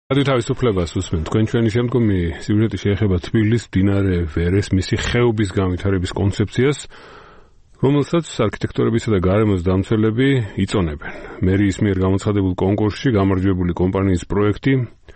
თავისუფლებას უსმენთ. თქვენ ჩვენი შემდგომი სიუჟეტი შეეხება თბილისის მდინარე ვერეს მისი ხეობის განვითარების კონცეფციას, რომელსაც არქიტექტორებისა და გარემოს დამცველები იწონებენ. მერიის მიერ გამოცხადებულ კონკურსში გამარჯვებული კომპანიის პროექტი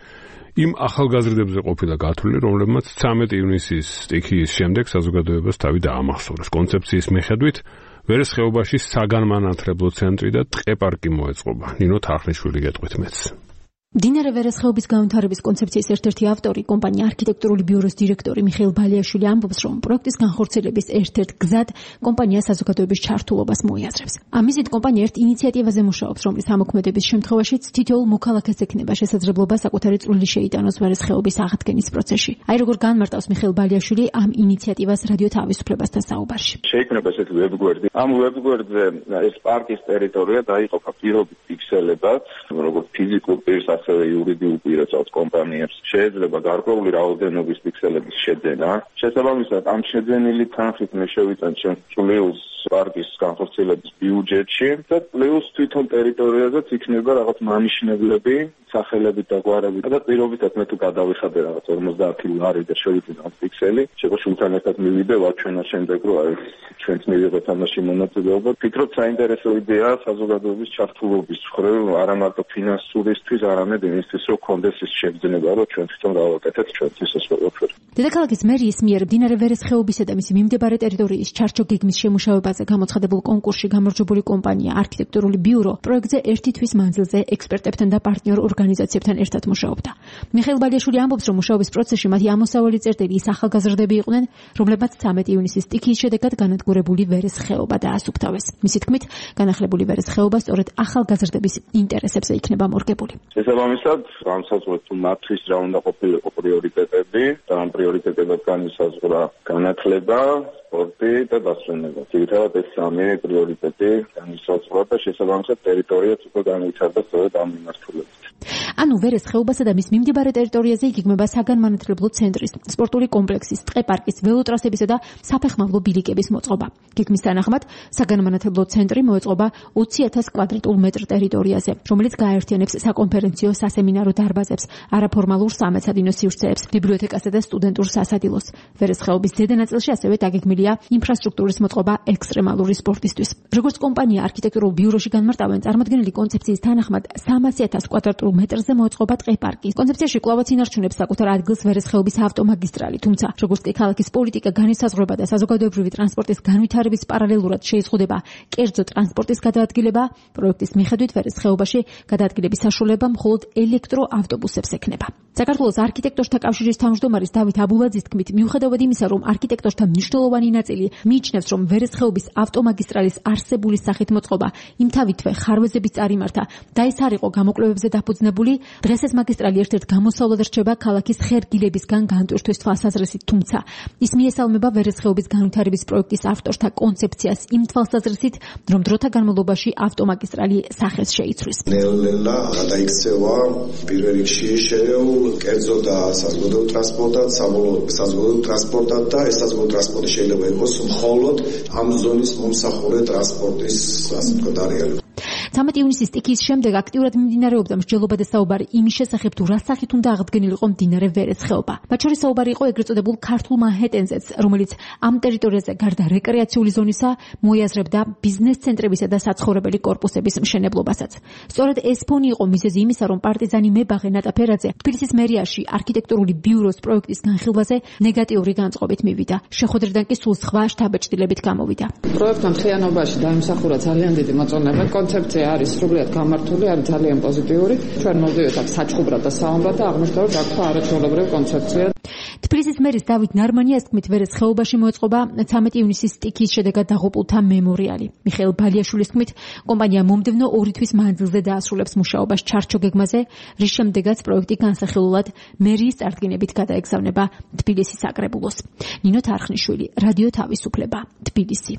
იმ ახალგაზრდებზე ყოფილა გათვლილი, რომლებმაც 13 ივნისის სტიქიის შემდეგ საზოგადოებას თავი დაამახსოვრეს. კონცეფციის მიხედვით ვერეს ხეობაში საგანმანათლებლო ცენტრი და ტყე-პარკი მოეწყობა. ნინო თარხნიშვილი გეტყვით მეც. მდინარე ვერეს ხეობის განვითარების კონცეფციის ერთ-ერთი ავტორი, კომპანია არქიტექტურული ბიუროს დირექტორი მიხეილ ბალიაშვილი ამბობს, რომ პროექტის განხორციელების ერთ-ერთ გზად კომპანია საზოგადოების ჩართულობას მოიაზრებს. ამისით კომპანია ერთ ინიციატივაზე მუშაობს, რომლის ამოქმედების შემთხვევაშიც თითოეულ მოქალაქეს ექნება შესაძლებლობა საკუთარი წვლილი შეიტანოს ვერეს ხეობის აღდგენის პროცესში. აი როგორ განმარტავს მიხეილ ბალიაშვილი ამ ინიციატივას რადიო თავისუფლებასთან საუბარში. შეიქმნება ესეთი ვებგვერდი. ამ ვებგვერდზე ეს პარკის ტერიტორია დაიყოფა პირობით ფიქსელებად, როგორც ფიზიკურ პირს ასევე იურიდიულ პირებს კომპანიებს შეიძლება გარკვეული რაოდენობის პიქსელების შეძენა. შესაბამისად, ამ შეძენილი თანხით მე შევიტან ჩემს პლუს პარკის განხორციელების ბიუჯეტში და პლუს თვითონ ტერიტორიაზეც იქნება რაღაც მანიშნებლები, სახელებით და გვარებით და პირობითად მე თუ გადავიხადე რაღაც 50 ლარი და შევიძინე ამ პიქსელი, შეგო შულთან ერთად მივიდე ვაჩვენა შემდეგ რომ აი ჩვენც მივიღეთ ამაში მონაწილეობა. ვფიქრობ საინტერესო იდეაა საზოგადოების ჩართულობის მხრივ, არა მარტო ფინანსურისთვის, არამედ იმისთვის, რომ კონდეს ის შეგრძნება, რომ ჩვენ თვითონ გავაკეთეთ ჩვენს ეს ყველაფერი. დედაქალაქის მერიის მიერ მდინარე ვერეს ხეობისა და მისი მიმდებარე ტერიტორიის ჩარჩო-გეგმის შემუშავებაზე გამოცხადებულ კონკურსში გამარჯვებული კომპანია არქიტექტურული ბიურო პროექტზე ერთი თვის მანძილზე ექსპერტებთან და პარტნიორ ორგანიზაციებთან ერთად მუშაობდა. მიხეილ ბალიაშვილი ამბობს, რომ მუშაობის პროცესში მათი ამოსავალი წერტილი ის ახალგაზრდები იყვნენ, რომლებმაც 13 ივნისის სტიქიის შედეგად განადგურებული ვერეს ხეობა დაასუფთავეს. მისი თქმით, განახლებული ვერეს ხეობა სწორედ ახალგაზრდების ინტერესებზე იქნება მორგებული. შესაბამისად, განსაზღვრეთ თუ მათთვის რა უნდა ყოფილიყო პრიორიტეტები და ამ პრიორიტეტებად განისაზღვრა განათლება, სპორტი და დასვენება. ძირითადად ეს სამი პრიორიტეტი განისაზღვრა და შესაბამისად ტერიტორიაც უკვე განვითარდა სწორედ ამ მიმართულებით. ანუ ვერეს ხეობასა და მის მიმდებარე ტერიტორიაზე იგეგმება საგანმანათლებლო ცენტრის, სპორტული კომპლექსის, ტყე-პარკის, ველოტრასებისა და საფეხმავლო ბილიკების მოწყობა. გეგმის თანახმად საგანმანათლებლო ცენტრი მოეწყობა 20,000 კვადრატულ მეტრ ტერიტორიაზე, რომელიც გააერთიანებს საკონფერენციო, სასემინარო დარბაზებს, არაფორმალურ სამეცადინო სივრცეებს, ბიბლიოთეკასა და სტუდენტურ სასადილოს. ვერეს ხეობის ზედა ნაწილში ასევე დაგეგმილია ინფრასტრუქტურის მოწყობა ექსტრემალური სპორტისთვის. როგორც კომპანია არქიტექტურულ ბიუროში განმარტავენ, წარმოდგენილი კონცეფციის თანახმად 300,000 კვადრატულ მეტრზე მოეწყობა ტყე-პარკი. კონცეფციაში კვლავაც ინარჩუნებს საკუთარ ადგილს ვერეს ხეობის ავტომაგისტრალი, თუმცა როგორც კი ქალაქის პოლიტიკა განისაზღვრება და საზოგადოებრივი ტრანსპორტის განვითარების პარალელურად შეიზღუდება კერძო ტრანსპორტის გადაადგილება, პროექტის მიხედვით ვერეს ხეობაში გადაადგილების საშუალება მხოლოდ ელექტროავტობუსებს ექნება. საქართველოს არქიტექტორთა კავშირის თავმჯდომარის დავით აბულაძის თქმით, მიუხედავად იმისა, რომ არქიტექტორთა მნიშვნელოვანი ნაწილი მიიჩნევს, რომ ვერეს ხეობის ავტომაგისტრალის არსებული სახით მოწყობა იმთავითვე ხარვეზების წარიმართა და ეს არ იყო გამოკვლევებზე დაფუძნებული, დღეს ეს მაგისტრალი ერთ-ერთ გამოსავლად რჩება ქალაქის ხერგილებისგან განტვირთვის თვალსაზრისით, თუმცა ის მიესალმება ვერეს ხეობის განვითარების პროექტის ავტორთა კონცეფციას იმ თვალსაზრისით, რომ დროთა განმავლობაში ავტომაგისტრალი სახეს შეიცვლის. ნელ-ნელა გადაიქცევა პირველ რიგში შერეულ კერძო და საზოგადოებრივ ტრანსპორტად, საბოლოო საზოგადოებრივ ტრანსპორტად და ეს საზოგადოებრივ ტრანსპორტი შეიძლება იყოს მხოლოდ ამ ზონის მომსახურე ტრანსპორტის, ასე ვთქვათ, არეალი. 13 ივნისის სტიქიის შემდეგ აქტიურად მიმდინარეობდა მსჯელობა და საუბარი იმის შესახებ, თუ რა სახით უნდა აღდგენილიყო მდინარე ვერეს ხეობა. მათ შორის საუბარი იყო ეგრეთ წოდებულ ქართულ მანჰეტენზეც, რომელიც ამ ტერიტორიაზე გარდა რეკრეაციული ზონისა მოიაზრებდა ბიზნეს ცენტრებისა და საცხოვრებელი კორპუსების მშენებლობასაც. სწორედ ეს ფონი იყო მიზეზი იმისა, რომ პარტიზანი მებაღე ნატა ფერაძე თბილისის მერიაში არქიტექტურული ბიუროს პროექტის განხილვაზე ნეგატიური განწყობით მივიდა. შეხვედრიდან კი სულ სხვა შთაბეჭდილებით გამოვიდა. პროექტთან მთლიანობაში დაიმსახურა ძალიან დიდი მოწონება. კონცეფცია არის სრულიად გამართული, არის ძალიან პოზიტიური. ჩვენ მოვდივართ აქ საჩხუბრად და საომრად და აღმოჩნდა, რომ გაქრა არაჩვეულებრივი კონცეფცია. თბილისის მერის დავით ნარმანიას თქმით, ვერეს ხეობაში მოეწყობა 13 ივნისის სტიქიის შედეგად დაღუპულთა მემორიალი. მიხეილ ბალიაშვილის თქმით, კომპანია მომდევნო 2 თვის მანძილზე დაასრულებს მუშაობას ჩარჩო-გეგმაზე, რის შემდეგაც პროექტი განსახილულად მერიის წარდგინებით გადაეგზავნება თბილისის საკრებულოს. ნინო თარხნიშვილი, რადიო თავისუფლება, თბილისი.